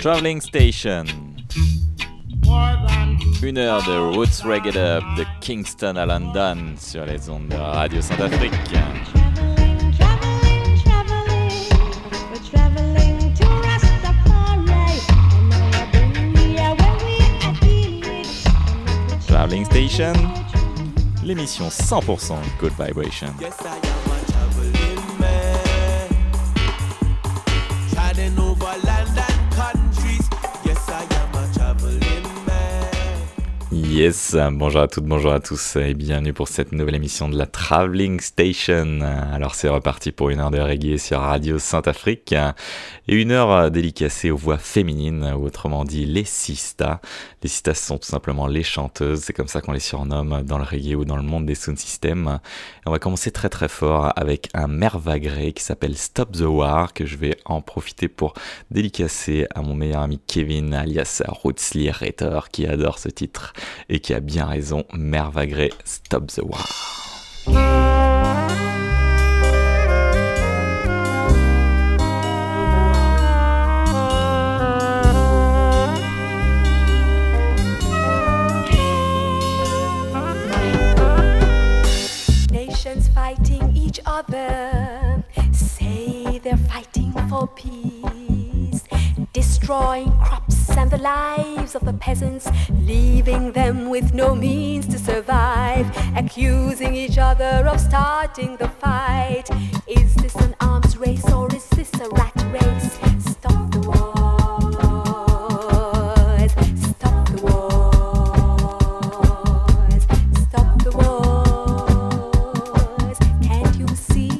Traveling Station. Une heure de Roots Reggae Dub de Kingston à London sur les ondes de Radio Centrafrique. Traveling Station, l'émission 100% Good Vibration. Yes, bonjour à toutes, bonjour à tous et bienvenue pour cette nouvelle émission de la Traveling Station. Alors c'est reparti pour une heure de reggae sur Radio Centrafrique et une heure dédicacée aux voix féminines, ou autrement dit les sistas. Les sistas sont tout simplement les chanteuses, c'est comme ça qu'on les surnomme dans le reggae ou dans le monde des sound systems. Et on va commencer très très fort avec un mervagré qui s'appelle Stop the War, que je vais en profiter pour dédicacer à mon meilleur ami Kevin alias Rootsly Rater qui adore ce titre. Et qui a bien raison, mervagré, Stop the War. Nations fighting each other, say they're fighting for peace, destroying crops and the lives of the peasants, leaving them with no means to survive, accusing each other of starting the fight. Is this an arms race or is this a rat race? Stop the wars, stop the wars, stop the wars. Can't you see?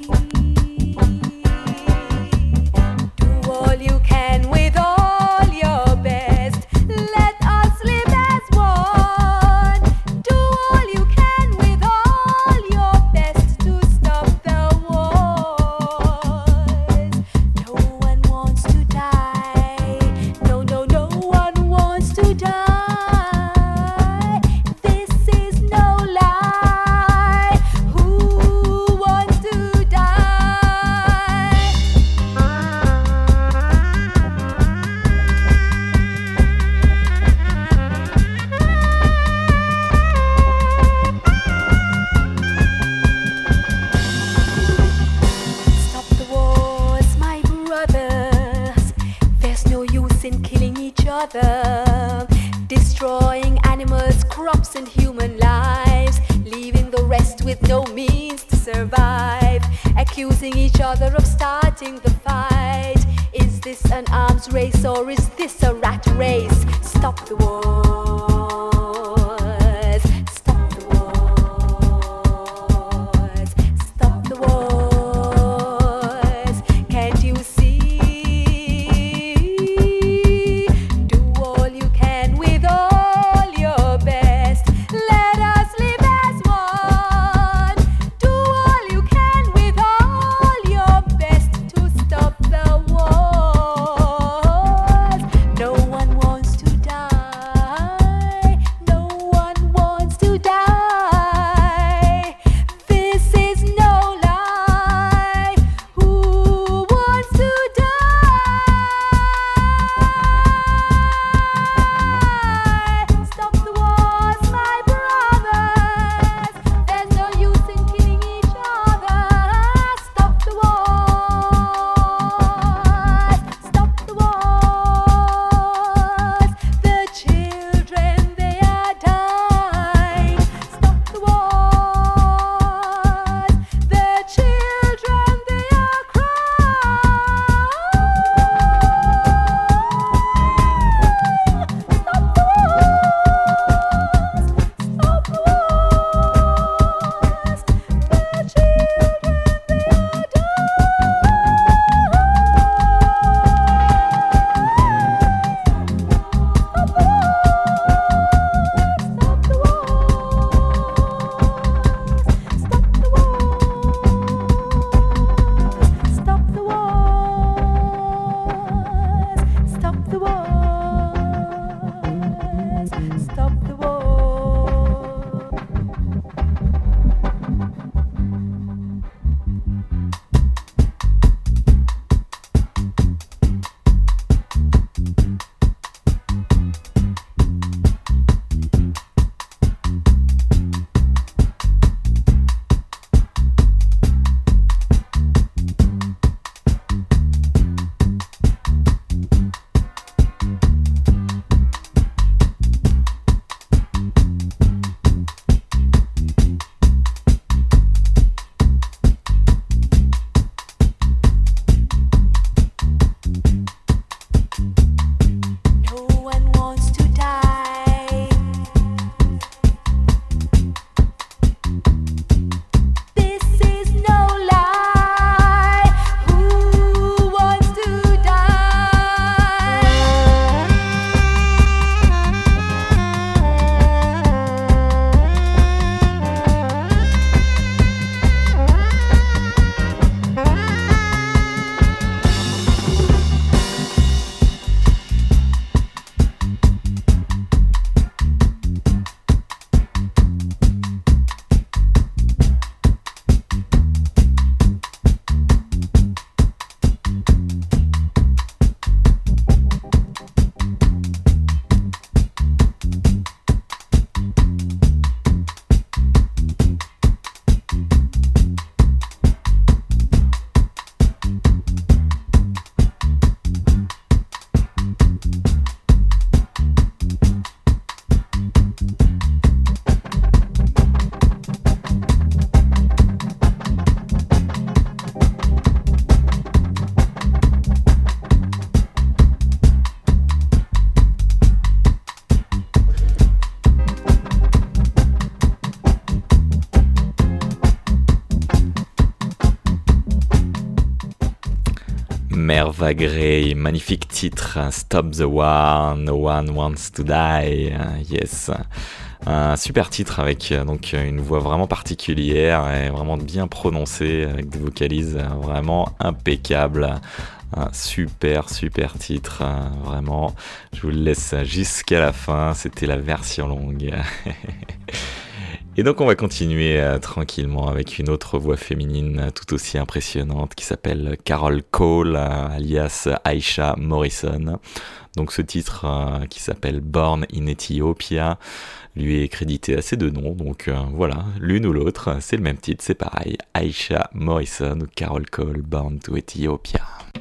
Do all you can with all your best. Let us live as one. Do all you can with all your best to stop the wars. No one wants to die. No, no, no one wants to die. This is no lie. Who wants to die? Stop the wars, my brothers. There's no use in killing each other, destroying animals, crops and human lives, leaving the rest with no means to survive, accusing each other of starting the fight. Is this an arms race or is this a rat race? Stop the wars, stop the wars, stop the wars. Can't you see? Do all you can with all your best. Let us live as one. Do all you can with all your best to stop the wars. No one wants to die. Merva Gray, magnifique titre, Stop the War, No One Wants to Die, yes. Un super titre avec donc une voix vraiment particulière et vraiment bien prononcée, avec des vocalises vraiment impeccables. Un super titre, vraiment. Je vous le laisse jusqu'à la fin, c'était la version longue. Et donc on va continuer tranquillement avec une autre voix féminine tout aussi impressionnante qui s'appelle Carol Cole, alias Aisha Morrison. Donc ce titre qui s'appelle Born in Ethiopia lui est crédité à ces deux noms, donc voilà, l'une ou l'autre, c'est le même titre, c'est pareil, Aisha Morrison ou Carol Cole, Born to Ethiopia.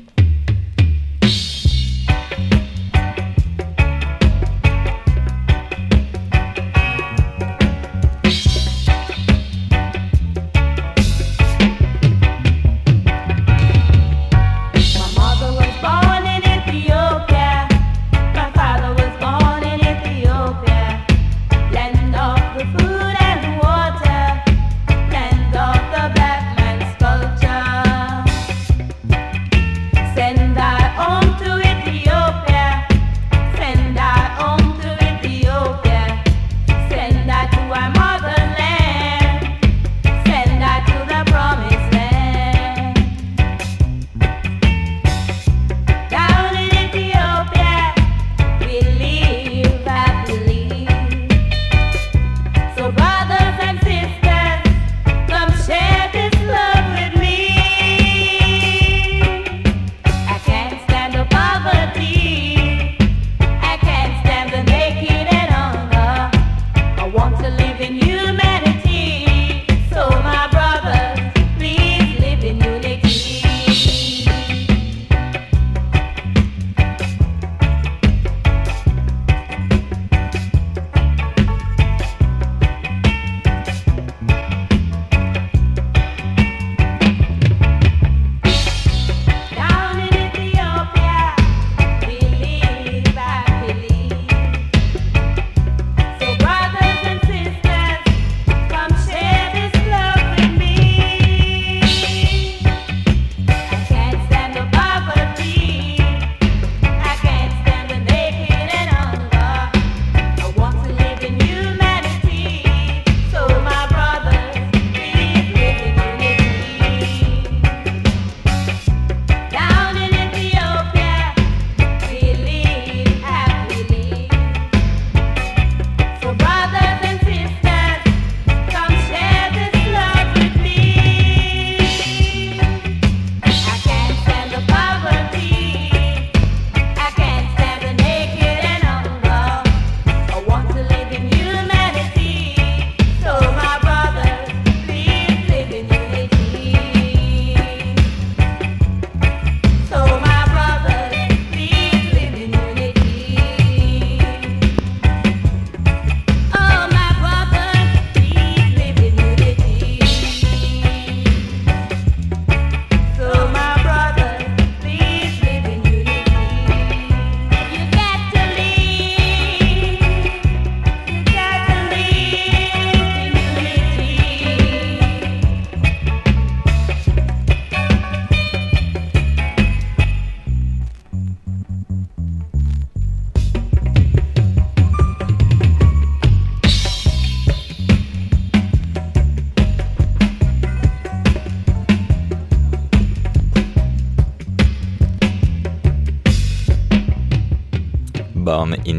Born in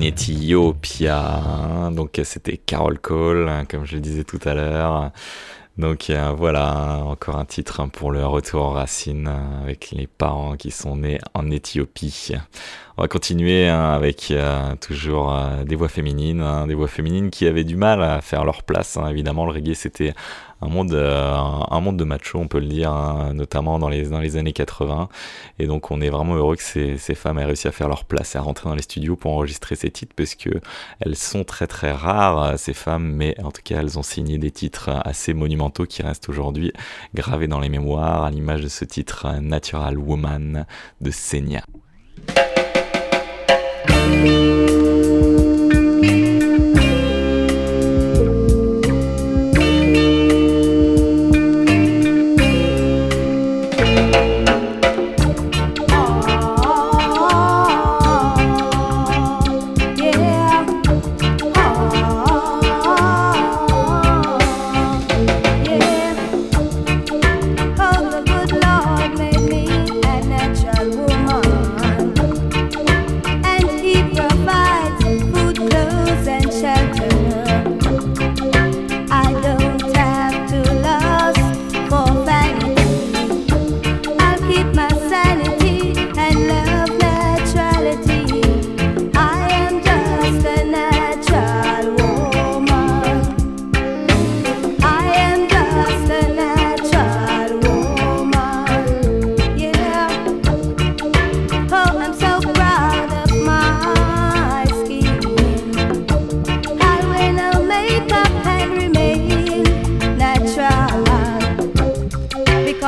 Ethiopia, donc c'était Carol Cole, comme je le disais tout à l'heure. Donc voilà, encore un titre pour le retour aux racines avec les parents qui sont nés en Éthiopie. On va continuer avec toujours des voix féminines qui avaient du mal à faire leur place. Évidemment, le reggae c'était un monde de machos, on peut le dire, notamment dans les années 80. Et donc on est vraiment heureux que ces femmes aient réussi à faire leur place et à rentrer dans les studios pour enregistrer ces titres, parce que elles sont très très rares, ces femmes, mais en tout cas elles ont signé des titres assez monumentaux qui restent aujourd'hui gravés dans les mémoires, à l'image de ce titre Natural Woman de Senia.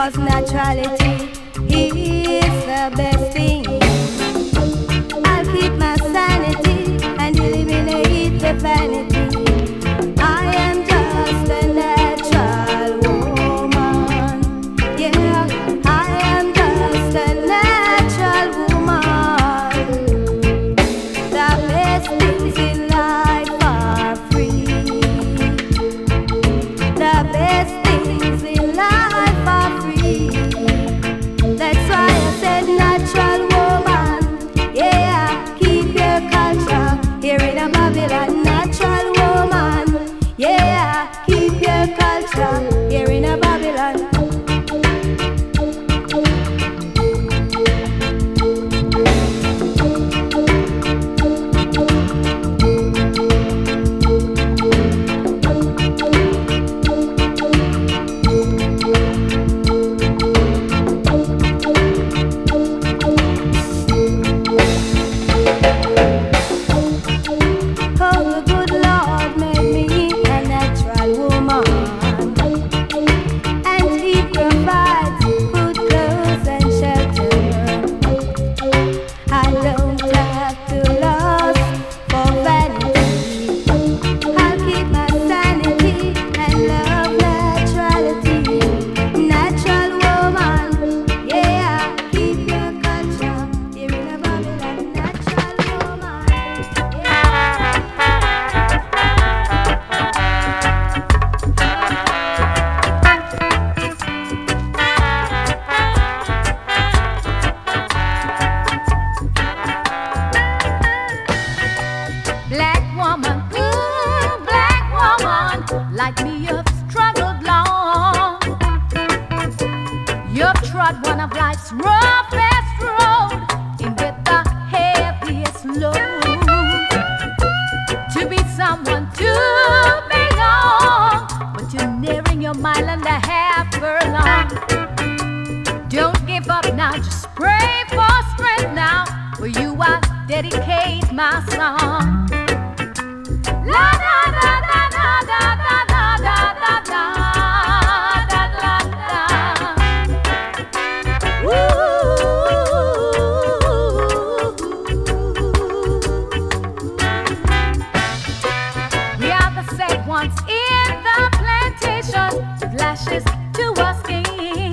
'cause naturality is the best thing. I'll keep my sanity and eliminate the vanity. I am just a natural woman. Yeah, I am just a natural woman. The best things in life are free. The best things in life are free. That's why I said natural woman. Yeah, keep your culture here in a Babylon. Natural woman. Yeah, keep your culture here in a Babylon. Oh, the good Lord made me a natural woman, and He provides food, clothes, and shelter. I don't have to lust for vanity. I'll keep my sanity and love naturality. Natural woman, yeah, keep your culture here in a Babylon. Natural woman, Black woman, like me, you've struggled long. You've trod one of life's roughest road, in with the heaviest load. To be someone to belong, but you're nearing your mile and a half furlong. Don't give up now, just pray for strength now. For you I dedicate my song. La da da da da da da da da da da da da. We are the said ones in the plantation, lashes to a skin.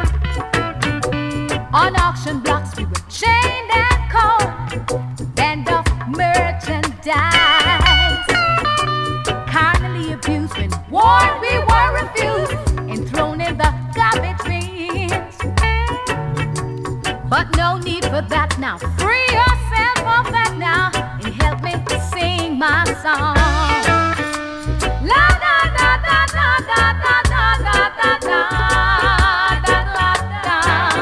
On auction blocks we were chained and cold, band of merchandise. Carnally abused when warned we were refused and thrown in the garbage bins. But no need for that now. Free yourself of that now and help me sing my song. La da da da da da da da da da da da da.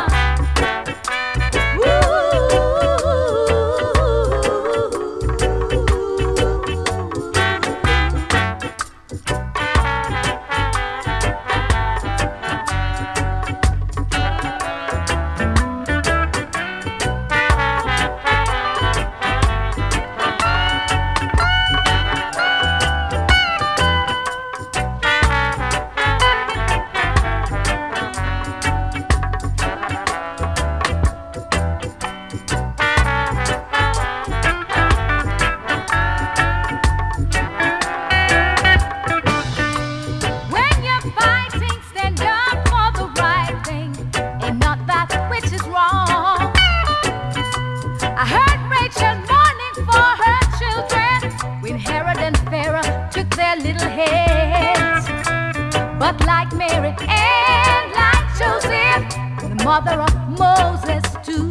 When you're fighting, stand up for the right thing and not that which is wrong. I heard Rachel mourning for her children when Herod and Pharaoh took their little heads. But like Mary and like Joseph, the mother of Moses too,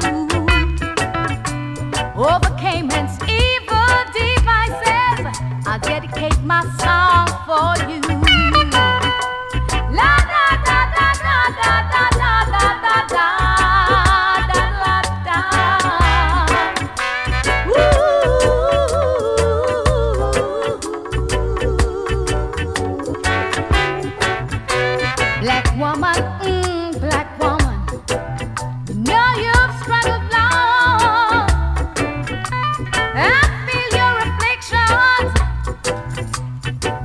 overcame man's evil devices. I'll dedicate my song for you. La da da da da da da da da da da da da da. Black woman, black woman, you know you've struggled long. I feel your afflictions.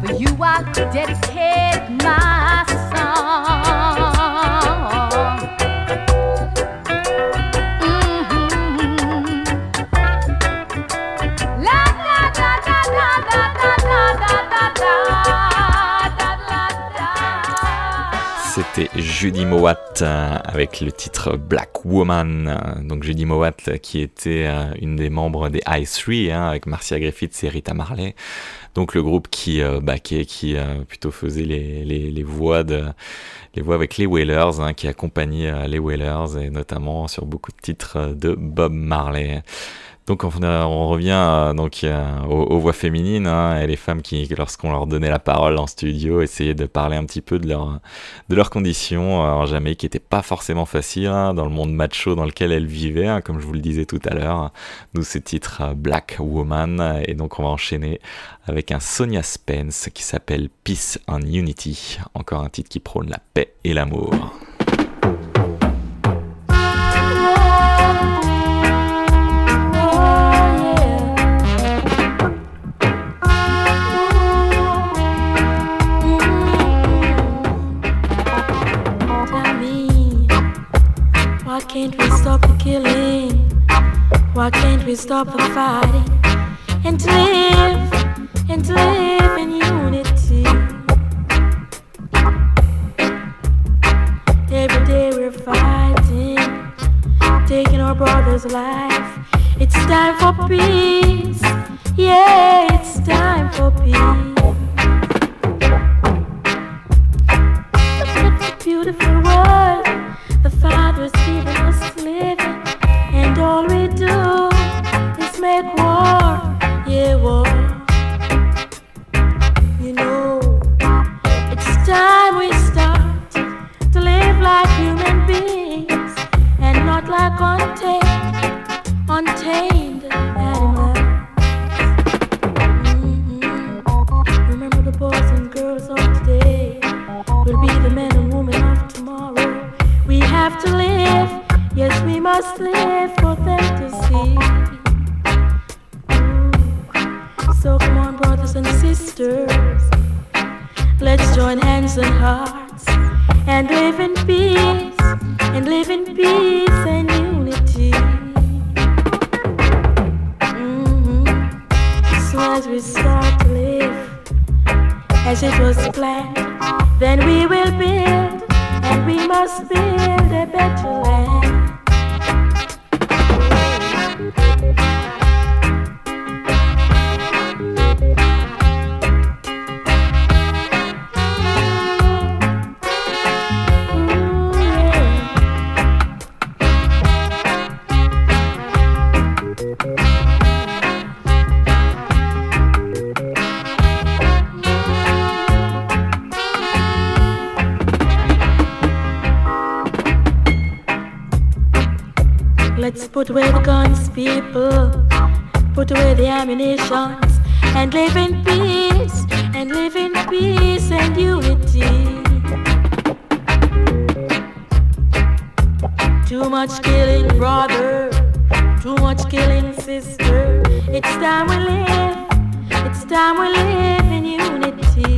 C'était Judy Mowat avec le titre Black Woman. Donc Judy Mowat qui était une des membres des I3 avec Marcia Griffiths et Rita Marley. Donc le groupe qui plutôt faisait les voix avec les Wailers, qui accompagnait les Wailers et notamment sur beaucoup de titres de Bob Marley. Donc on revient aux voix féminines et les femmes qui, lorsqu'on leur donnait la parole en studio, essayaient de parler un petit peu de leurs conditions en Jamaïque, qui n'étaient pas forcément faciles dans le monde macho dans lequel elles vivaient, comme je vous le disais tout à l'heure. Nous, ce titre Black Woman, et donc on va enchaîner avec un Sonia Spence qui s'appelle Peace and Unity, encore un titre qui prône la paix et l'amour. Can't we stop the killing? Why can't we stop the fighting? And to live in unity. Every day we're fighting, taking our brother's life. It's time for peace. Yeah, it's time for peace. It's a beautiful world the Father's given us living, and all we do is make war, yeah, war. You know, it's time we start to live like human beings and not like untamed animals. Remember, the boys and girls of today will be the men and women of tomorrow. We have to live, yes, we must live for them to see. So come on, brothers and sisters, let's join hands and hearts and live in peace, and live in peace and unity. So as we start to live as it was planned, then we will build, and we must build a better land. Let's put away the guns, people, put away the ammunitions, and live in peace, and live in peace and unity. Too much killing, brother, too much killing, sister. It's time we live, it's time we live in unity.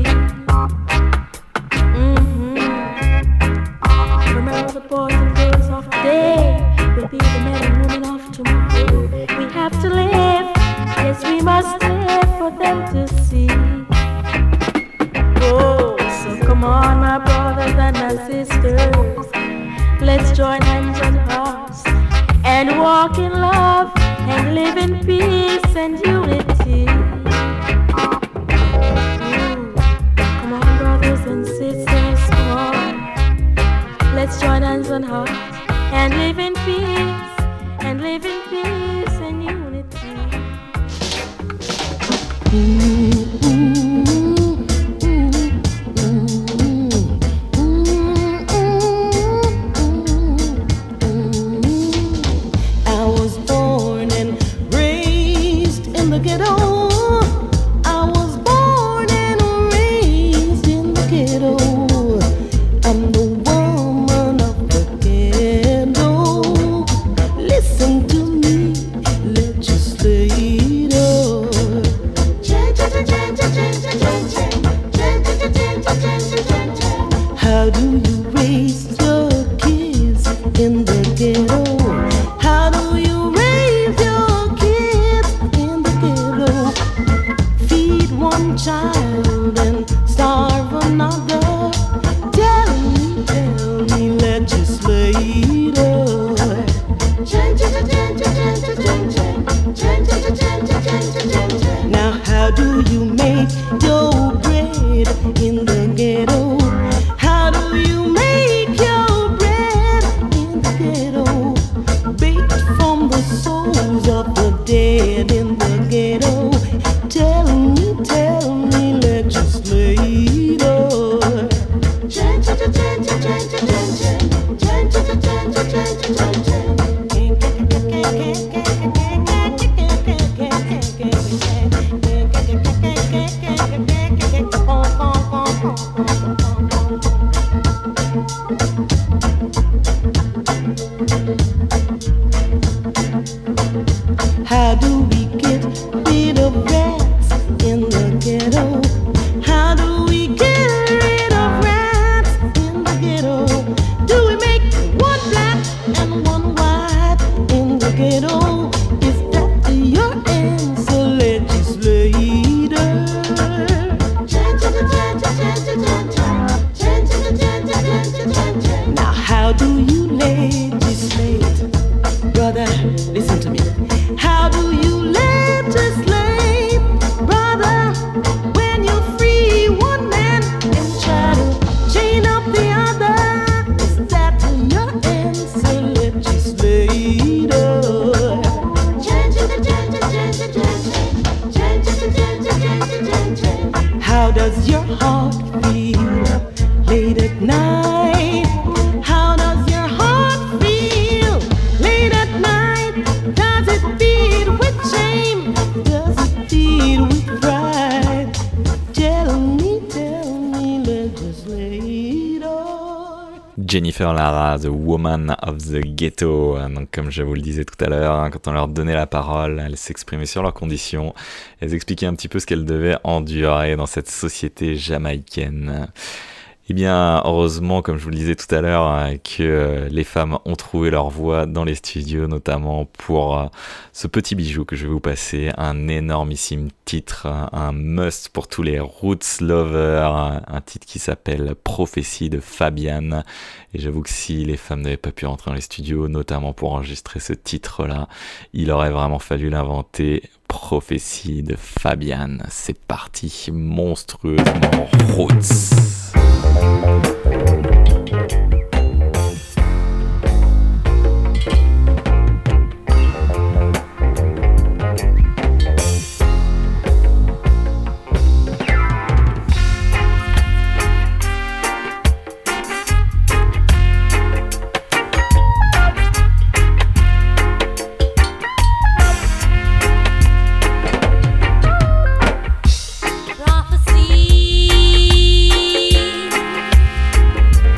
Remember, the boys and girls of today will be the men and women of tomorrow. We have to live, yes, we must live for them to see. Oh, so come on, my brothers and my sisters, let's join hands and hearts and walk in love and live in peace and unity. Come on, brothers and sisters, come on, let's join hands and hearts and live in peace, and live in peace and unity. I was born and raised in the ghetto. I was born and raised in the ghetto. I'm the woman of the ghetto. Listen to me, legislator. How do you raise your kids in the ghetto? How do you raise your kids in the ghetto? Feed one child and starve another. Tell me do you make your bread in the ghetto? How do you make your bread in the ghetto? Baked from the souls of the dead in the ghetto. Tell me, legislator. How do we get rid of rats in the ghetto? How do we get rid of rats in the ghetto? Do we make one black and one white in the ghetto? Is that your answer, legislator? Now how do you legislate? Brother, listen to me. How do you legislate, brother, when you free one man and try to chain up the other? Is that your answer, legislator? How does your heart feel late at night? How does your heart feel late at night? Does it beat with shame? Does it beat with pride? Tell me, legislator. Jennifer Lara, The Woman of the Ghetto. Donc, comme je vous le disais tout à l'heure, quand on leur donnait la parole, elles s'exprimaient sur leurs conditions. Elles expliquaient un petit peu ce qu'elles devaient endurer dans cette société jamaïcaine. Eh bien, heureusement, comme je vous le disais tout à l'heure, que les femmes ont trouvé leur voie dans les studios, notamment pour ce petit bijou que je vais vous passer, un énormissime titre, un must pour tous les roots lovers, un titre qui s'appelle Prophétie de Fabian. Et j'avoue que si les femmes n'avaient pas pu rentrer dans les studios, notamment pour enregistrer ce titre-là, il aurait vraiment fallu l'inventer. Prophétie de Fabian. C'est parti, monstrueusement roots. Prophecy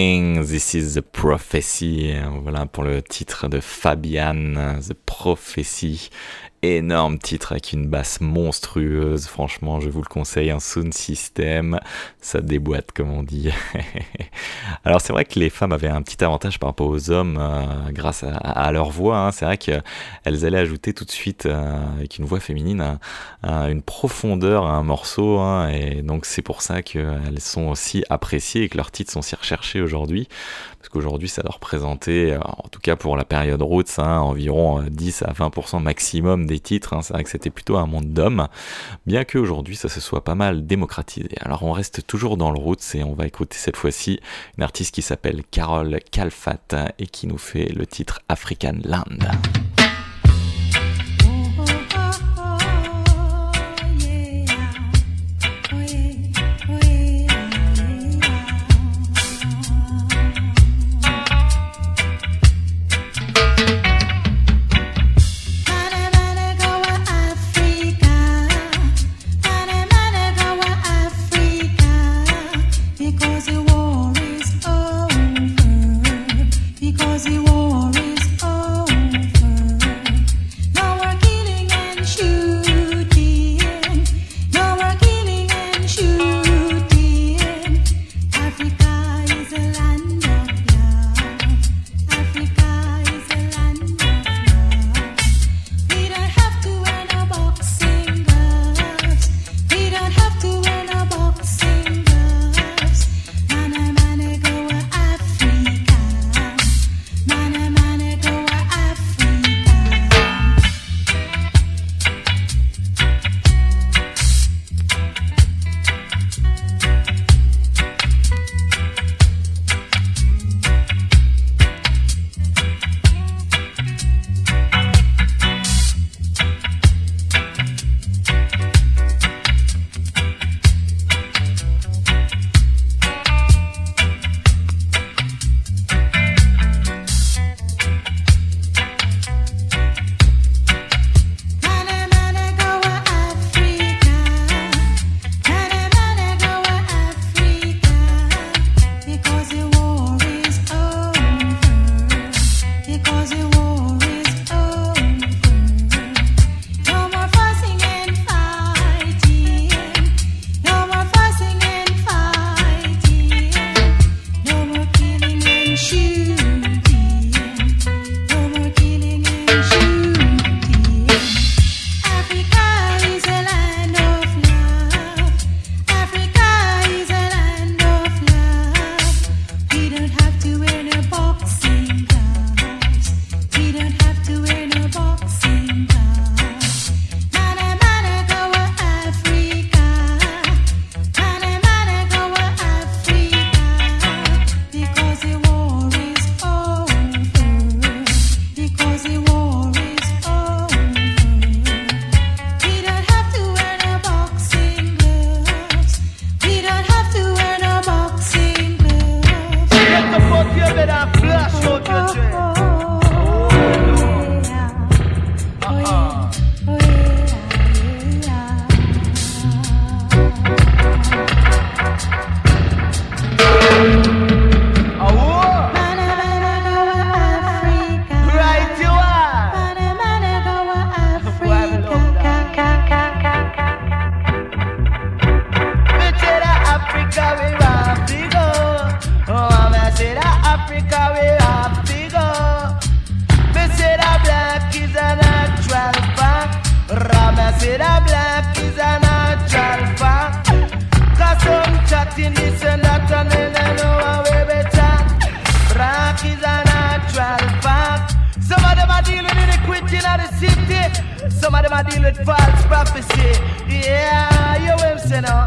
morning, this is The Prophecy. Voilà pour le titre de Fabian, The Prophecy. Énorme titre avec une basse monstrueuse, franchement je vous le conseille, un sound system, ça déboîte comme on dit. Alors c'est vrai que les femmes avaient un petit avantage par rapport aux hommes grâce à leur voix, hein. C'est vrai qu'elles allaient ajouter tout de suite avec une voix féminine une profondeur à un morceau, hein, et donc c'est pour ça qu'elles sont aussi appréciées et que leurs titres sont si recherchés aujourd'hui, parce qu'aujourd'hui ça doit représenter, en tout cas pour la période roots, hein, environ 10 à 20% maximum des titres, hein. C'est vrai que c'était plutôt un monde d'hommes, bien qu'aujourd'hui ça se soit pas mal démocratisé. Alors on reste toujours dans le roots et on va écouter cette fois-ci une artiste qui s'appelle Carol Kalfat et qui nous fait le titre African Land. Because the war is over. Some of them are deal with false prophecy. Yeah, you will say now.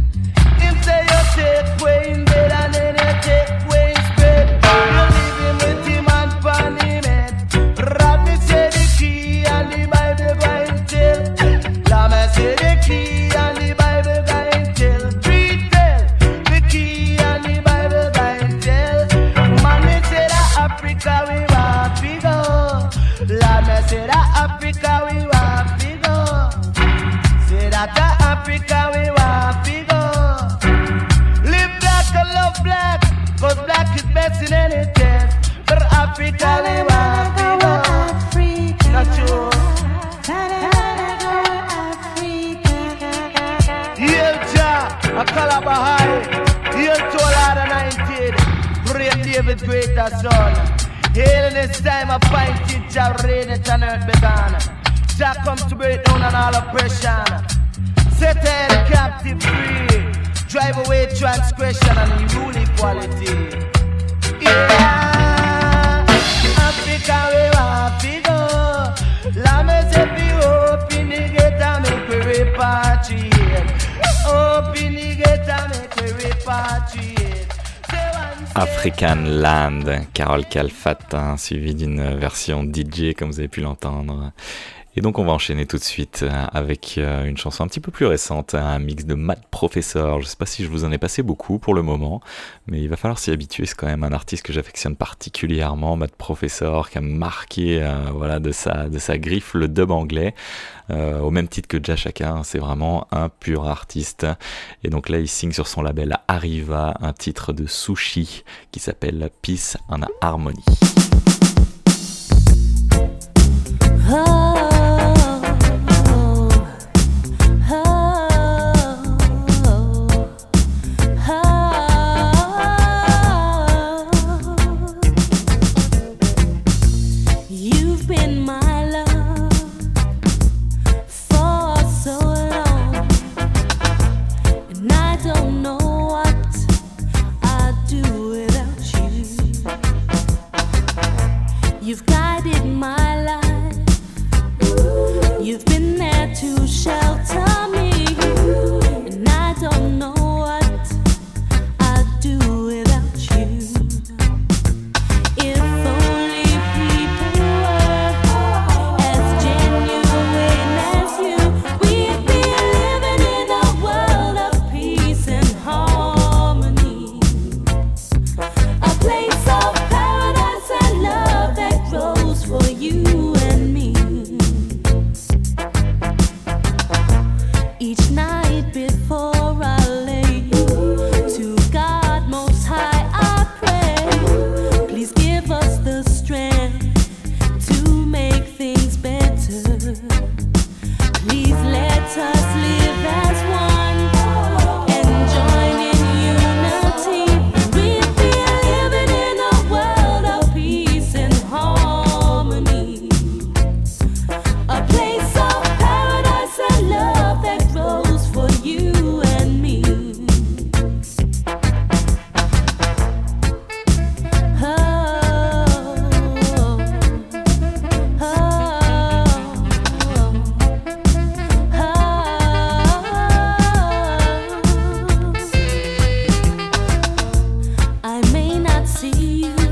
Him say you take way in bed and then you take way in spread. You leave him with him and pan him head. Rabbi say the key and the Bible going tell. Lama say the key and the Bible going tell. Tell the key and the Bible going tell. Mommy say that Africa we want to go. Lama say that Africa we want to go. Say that Africa we want to go. Live black and greater sun. Hail in this time appointed, Jah reign it on earth began. Jah comes to break down on all oppression. Set the captive free, drive away transgression and rule equality. Yeah, Africa we want to go. La me say be open the gate and make we repatriate. Open the gate and make we repatriate. African Land, Carol Kalfat, hein, suivi d'une version DJ comme vous avez pu l'entendre. Et donc on va enchaîner tout de suite avec une chanson un petit peu plus récente, un mix de Mad Professor. Je sais pas si je vous en ai passé beaucoup pour le moment, mais il va falloir s'y habituer. C'est quand même un artiste que j'affectionne particulièrement, Mad Professor, qui a marqué voilà, de sa griffe le dub anglais, au même titre que Jah Shaka. C'est vraiment un pur artiste. Et donc là il signe sur son label Arriva un titre de Sushi qui s'appelle Peace and Harmony. You've guided my life. You've been there to shelter me. And I don't know what I'd do without you. If only people were as genuine as you, we'd be living in a world of peace and harmony. A place of paradise and love that grows for you and me. Each night before I lay, to God Most High I pray. Please give us the strength to make things better. Please let us live as one and join in unity. We'd be living in a world of peace and harmony. A place of paradise and love that grows for you and me. I may not see you,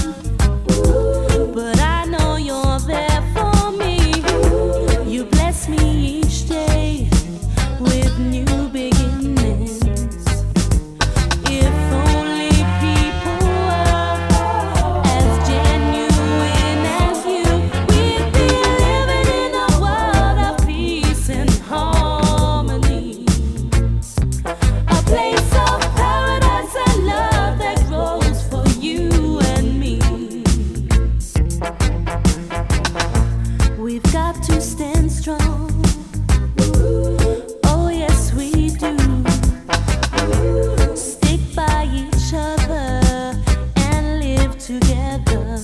but I know you're there for me. You bless me each day with new beginnings. If only people were as genuine as you, we'd be living in a world of peace and harmony. A place of paradise and love that grows for you and me. We've got to stand strong. Oh yes we do. Stick by each other and live together.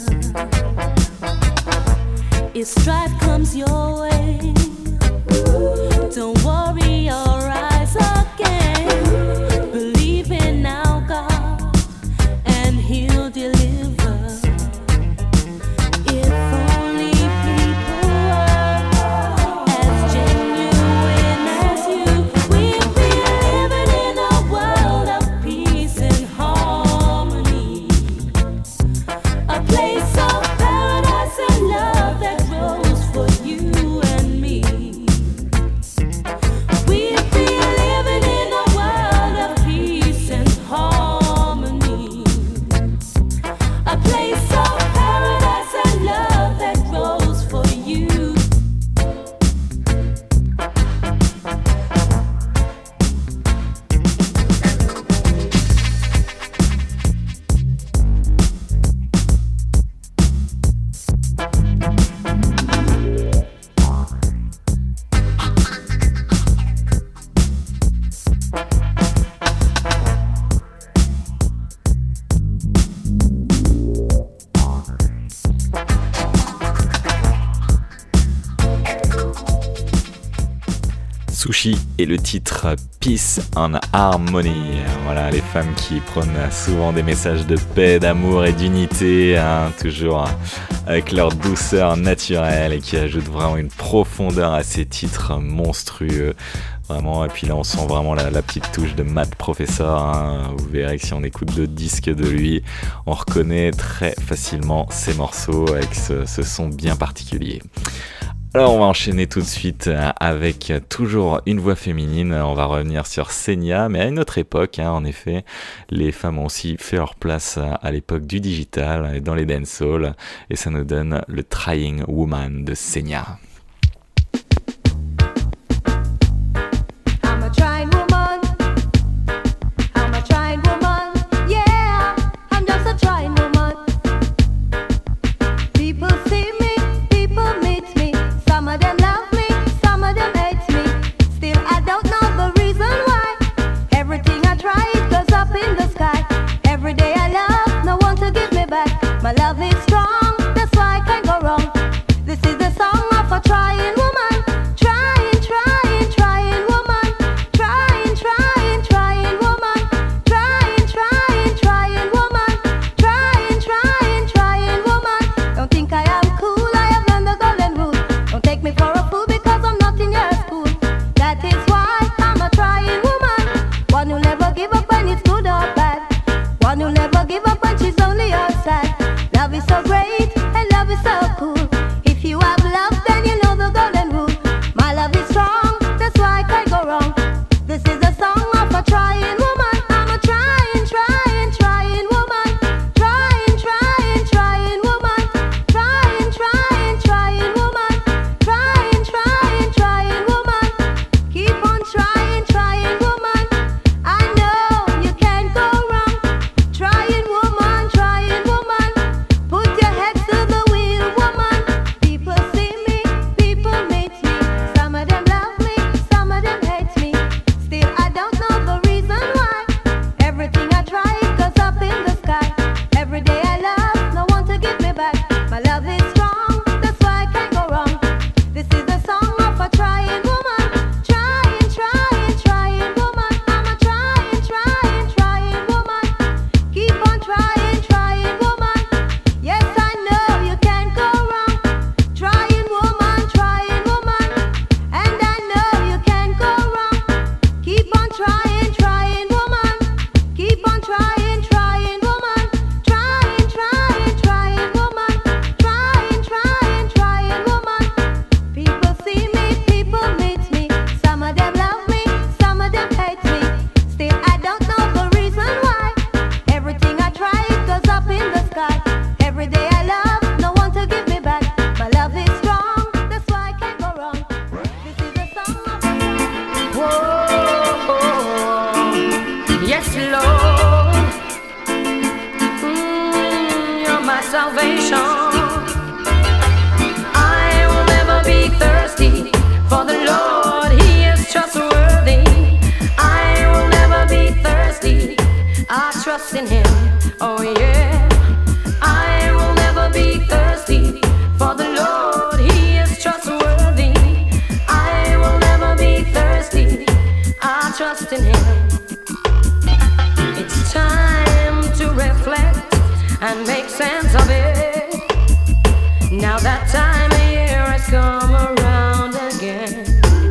If strife comes your way, don't worry or rise again. Believe in our God and He'll deliver. If only people were as genuine as you, we'd be living in a world of peace and harmony. A place of paradise and love that grows for you Sushi et le titre Peace and Harmony. Voilà, les femmes qui prônent souvent des messages de paix, d'amour et d'unité, hein, toujours avec leur douceur naturelle et qui ajoutent vraiment une profondeur à ces titres monstrueux. Vraiment, et puis là on sent vraiment la petite touche de Matt Professor, hein. Vous verrez que si on écoute d'autres disques de lui, on reconnaît très facilement ses morceaux avec ce son bien particulier. Alors on va enchaîner tout de suite avec toujours une voix féminine. On va revenir sur Senya, mais à une autre époque, hein, en effet. Les femmes ont aussi fait leur place à l'époque du digital et dans les dancehall, et ça nous donne le Trying Woman de Senya. My love is strong, that's why I can't go wrong. This is the song of a trying woman. Trying, trying, trying woman. Trying, trying, trying woman. Trying, trying, trying woman. Trying, trying, trying woman. Don't think I am cool, I have learned the golden rule. Don't take me for a fool because I'm not in your school. That is why I'm a trying woman. One who'll never give up when it's good or bad. One who'll never give up when she's only your side. Love is so great and love is so cool. If you have love, then you know the golden rule. My love is strong, that's why I can't go wrong. This is the song of a trying woman. I'm a trying, trying, trying woman. Trying, trying, trying woman. Trying, trying, trying woman. Trying, trying, trying woman. Keep on trying, trying woman. I know you can't go wrong. Trying woman, trying woman. Put your head to the wheel, woman. People see me, people meet me. Some of them love me, some of them hate me. Still, I don't know the reason why. Everything I try goes up in the sky. Every day I love, no one to give me back. My love is strong, that's why I can't go wrong. This is the song of a trying woman. Trying, trying, trying woman. I'm a trying, trying, trying woman. Keep on trying, trying woman. Yes, I know you can't go wrong. Trying woman, and I know you can't go wrong. Keep on trying, trying woman. Keep on trying, trying woman. Trying, trying, trying woman. Trying, trying, trying woman. People see me, people meet me. Some of them love me, some of them hate me. Still, I don't know the reason why. Everything I try goes up in the sky. Every day I love, no one to give me back. My love is strong, that's why I can't go wrong. This is the song of Whoa, yes, Lord, you're my salvation. I will never be thirsty, for the Lord, He is trustworthy. I will never be thirsty, I trust in Him, oh yeah. I will never be thirsty, for the Lord, He is trustworthy. I will never be thirsty, I trust in Him. It's time to reflect and make sense of it. Now that time of year has come around again.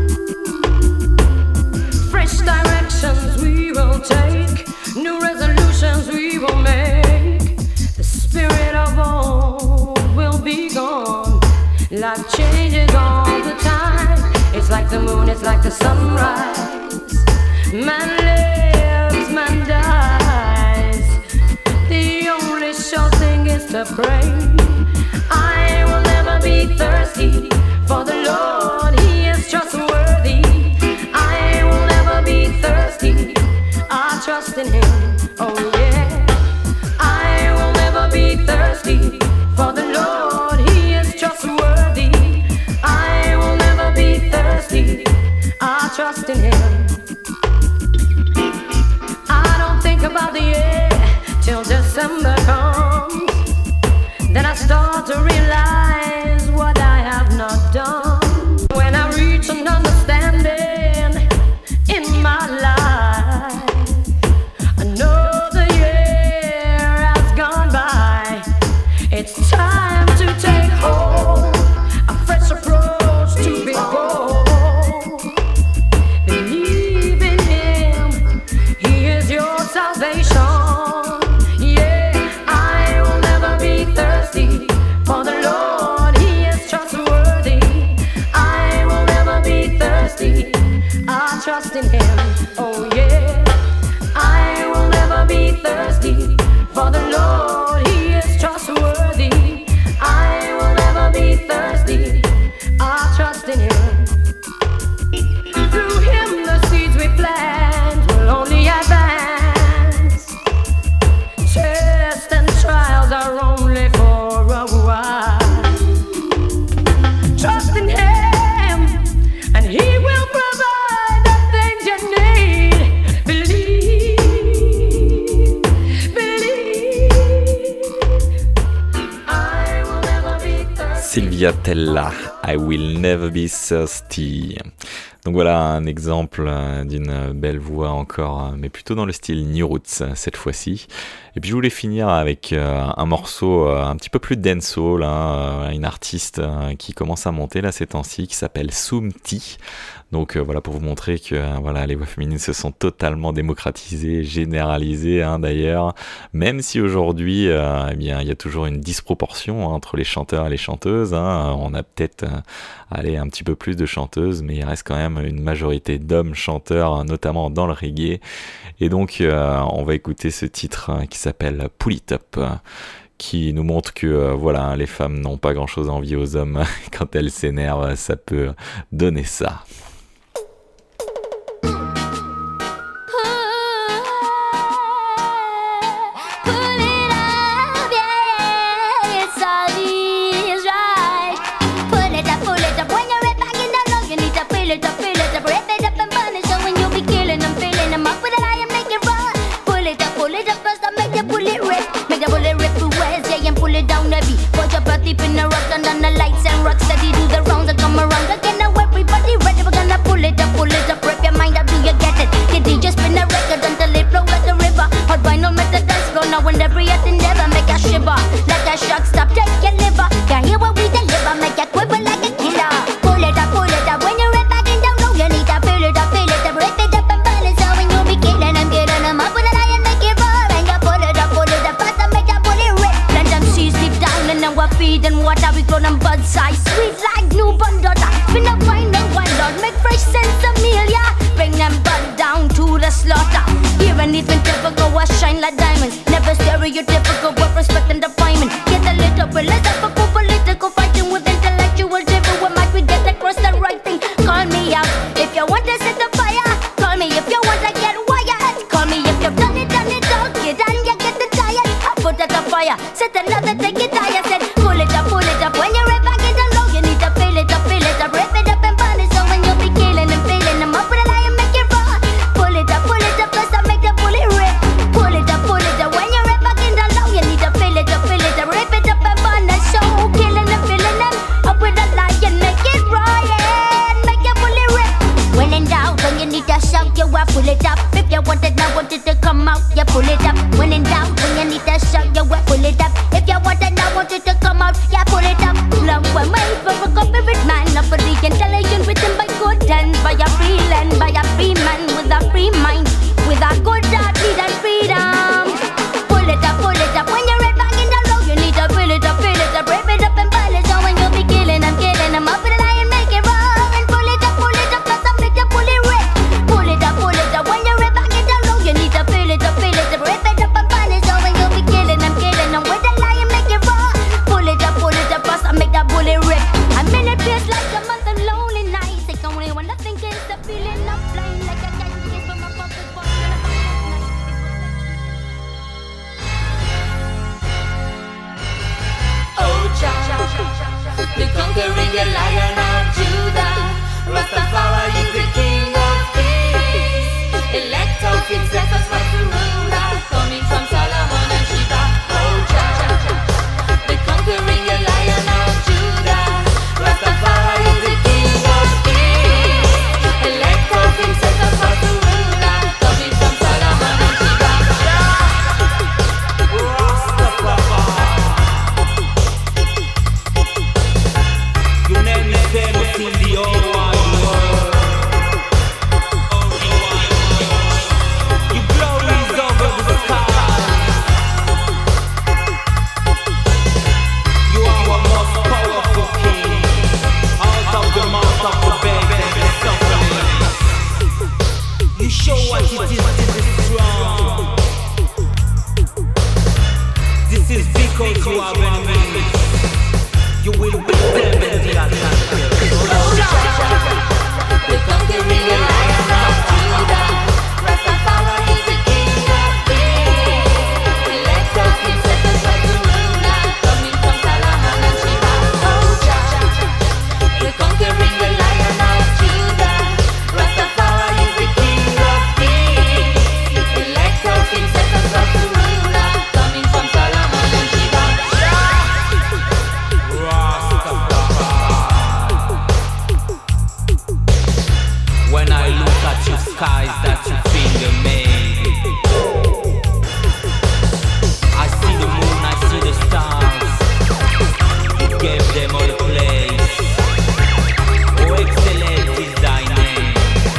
Fresh directions we will take, new resolutions we will make. The spirit of old will be gone. Life changes all the time. It's like the moon, it's like the sunrise. Man lives, man dies. The only sure thing is to pray. I will never be thirsty, for the Lord, He is trustworthy. I will never be thirsty, I trust in Him, oh yeah. I will never be thirsty, for the Lord, He is trustworthy. I will never be thirsty, I trust in Him. I don't think about the year till December comes. Then I start to realize what I have It's time to take hold, a fresh approach to be bold. Believe in Him, He is your salvation. Yeah, I will never be thirsty, for the Lord, He is trustworthy. I will never be thirsty, I trust in Him. Oh yeah, I will never be thirsty, for the Lord, He is trustworthy. I will never be thirsty, I trust in Him. Through Him the seeds we plant will only advance. Tests and trials are only for a while. Trust in Him and He will provide the things you need. Believe, believe. I will never be thirsty. Sylvia Tella, I Will Never Be Thirsty. Donc voilà un exemple d'une belle voix encore, mais plutôt dans le style New Roots cette fois-ci. Et puis je voulais finir avec un morceau un petit peu plus dancehall, une artiste qui commence à monter là ces temps-ci, qui s'appelle Soumti. Donc voilà, pour vous montrer que voilà, les voix féminines se sont totalement démocratisées, généralisées d'ailleurs, même si aujourd'hui eh bien il y a toujours une disproportion entre les chanteurs et les chanteuses. On a peut-être allez, un petit peu plus de chanteuses, mais il reste quand même une majorité d'hommes chanteurs, notamment dans le reggae. Et donc on va écouter ce titre qui s'appelle Pull It Up, qui nous montre que voilà, les femmes n'ont pas grand-chose à envier aux hommes. Quand elles s'énervent, ça peut donner ça. In the rock and then the lights and rocks steady do the rounds and come around again. Now everybody ready, we're gonna pull it up, rip your mind out, do you get it? The DJ spin the record until it flow like a river. Hot vinyl make the dance floor now and every endeavor make a shiver like a shock. Stop, take your liver. Can't hear what we deliver, make a quiver like a killer. Pull it up when you're right back in down low. You need to fill it up, rip it up and balance out when you be killing them, getting them up with a lion, make it roar. And you pull it up fast and make that bullet rip. Let them seas deep down and now we're feeding water. We grow them bud size, sweet like newborn daughter. Spin up wine and wine lord, make fresh sense of meal, yeah. Bring them bud down to the slaughter. Even if it's typical, I shine like diamonds. Never stereotypical, but respect and refinement. Get a little bit less of a political fighting with intellectual devil. What might we get across the right thing? Call me out if you want to set the fire. Call me if you want to get wired. Call me if you've done it, all. Get on, you get the tired. I put out the fire, set another, take it higher. Said pull it up when you're right back in the low. You need to fill it up, rip it up and burn it. So when you be killing and filling them up with a lion, make it raw. Pull it up, cause I make the bullet rip. Pull it up when you're right back in the low. You need to fill it up, rip it up and burn it. So killing and filling them up with a lion, make it raw, yeah. Make a bullet rip. When in doubt, when you need to shout, you will pull it up. If you want it, now want it to come out, you pull it up. When in doubt, when you need to shout, you will pull it up. If you want it, now want it to come out, yeah, pull it up. Love was made for a corporate man, not for the intelligent written by good hands, by a free land, by a free man with a free mind, with a good heart, need and freedom. Pull it up when you're right back in the low. You need to fill it up, rip it up and burn it. So when you be killing them up with a lion, make it raw. And pull it up, cause I make the bullet rip. Pull it up when you're right back in the low. You need to fill it up, rip it up and burn it. So when you be killing them with a lion, make it raw. Pull it up, cause I make that bullet rip. I'm in it feels like a month of lonely nights. Take only one I think is the feeling of flying like a kite kiss from a puppet box. Oh, Jah, the conquering the Lion of Judah. Rastafari is the King of Kings. Elect of himself as rightful ruler, coming from Solomon and Sheba. Oh, Jah, the conquering the Lion of Judah. Rastafari is the King of Kings. Elect of himself as rightful ruler, coming from Solomon and Sheba. have enemies, you will beat them in the atmosphere. The conquering lion of Judah, Rastafari is the king of kings. Elect of him, set us right to ruler, coming from Solomon and Sheba. Oh Jah, the conquering lion of Judah, Rastafari is the king of kings. Elect of him, set us right to ruler, coming from Solomon and Sheba. When I look at your skies that you finger made, I see the moon, I see the stars. You gave them all a place. Oh, excellent is thy name.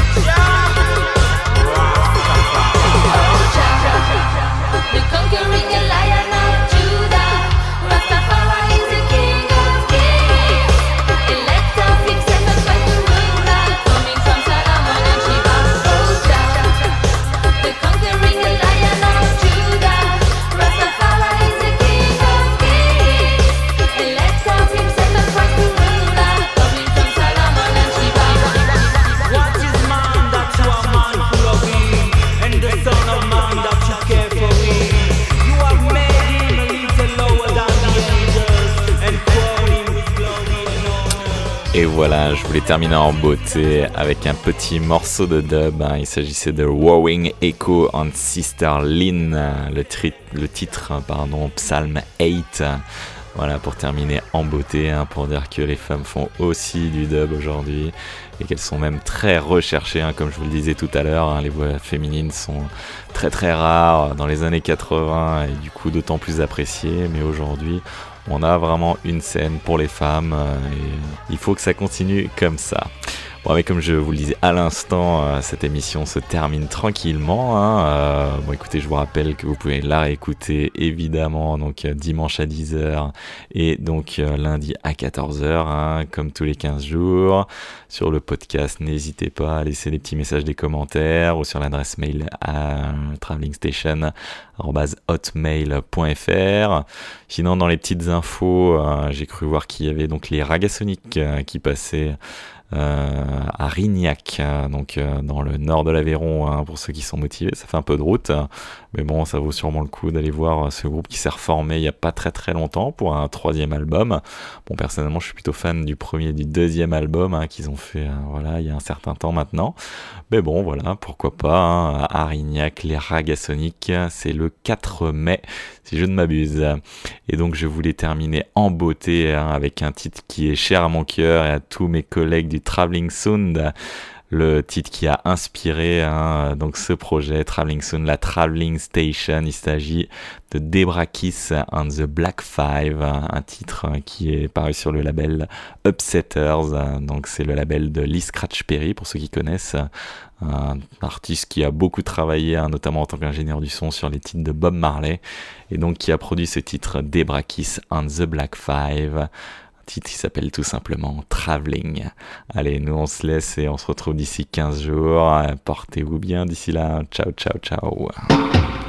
The conquering lion of Judah, Rastafari is the king of kings. Elect of him, set us right to ruler, coming from Solomon and Sheba. Oh Jah, the conquering lion of Judah, Rastafari is the king of kings. Elect of him, set us right to ruler, coming from Solomon and Sheba. What is man that you are mindful of him, and the son of man that you care for him? You have made him a little lower than the angels, and crowned him with glory and honor. Et voilà, je voulais terminer en beauté avec un petit morceau de dub. Il s'agissait de Wowing Echo and Sister Lynn, le titre, Psalm 8. Voilà, pour terminer en beauté, pour dire que les femmes font aussi du dub aujourd'hui et qu'elles sont même très recherchées, comme je vous le disais tout à l'heure. Les voix féminines sont très très rares dans les années 80 et du coup d'autant plus appréciées, mais aujourd'hui on a vraiment une scène pour les femmes et il faut que ça continue comme ça. Bon, mais comme je vous le disais à l'instant, cette émission se termine tranquillement. Bon, écoutez, je vous rappelle que vous pouvez la réécouter évidemment donc dimanche à 10h et donc lundi à 14h, comme tous les 15 jours. Sur le podcast, n'hésitez pas à laisser des petits messages, des commentaires ou sur l'adresse mail à travellingstation@hotmail.fr. Sinon, dans les petites infos, j'ai cru voir qu'il y avait donc les Ragasonic qui passaient à Rignac, donc dans le nord de l'Aveyron, pour ceux qui sont motivés. Ça fait un peu de route, mais bon, ça vaut sûrement le coup d'aller voir ce groupe qui s'est reformé il y a pas très très longtemps pour un 3e album. Bon, personnellement, je suis plutôt fan du premier et du 2e album qu'ils ont fait il y a un certain temps maintenant. Mais bon, voilà, pourquoi pas, à Rignac, les Ragasonic, c'est le 4 mai, si je ne m'abuse. Et donc, je voulais terminer en beauté avec un titre qui est cher à mon cœur et à tous mes collègues du Travelling Sound, le titre qui a inspiré donc ce projet Travelling Sound, la Travelling Station. Il s'agit de Debra Kiss and the Black Five, un titre qui est paru sur le label Upsetters, donc c'est le label de Lee Scratch Perry pour ceux qui connaissent, un artiste qui a beaucoup travaillé, notamment en tant qu'ingénieur du son sur les titres de Bob Marley, et donc qui a produit ce titre Debra Kiss and the Black Five. Titre qui s'appelle tout simplement Travelling. Allez, nous on se laisse et on se retrouve d'ici 15 jours. Portez-vous bien d'ici là. Ciao, ciao, ciao.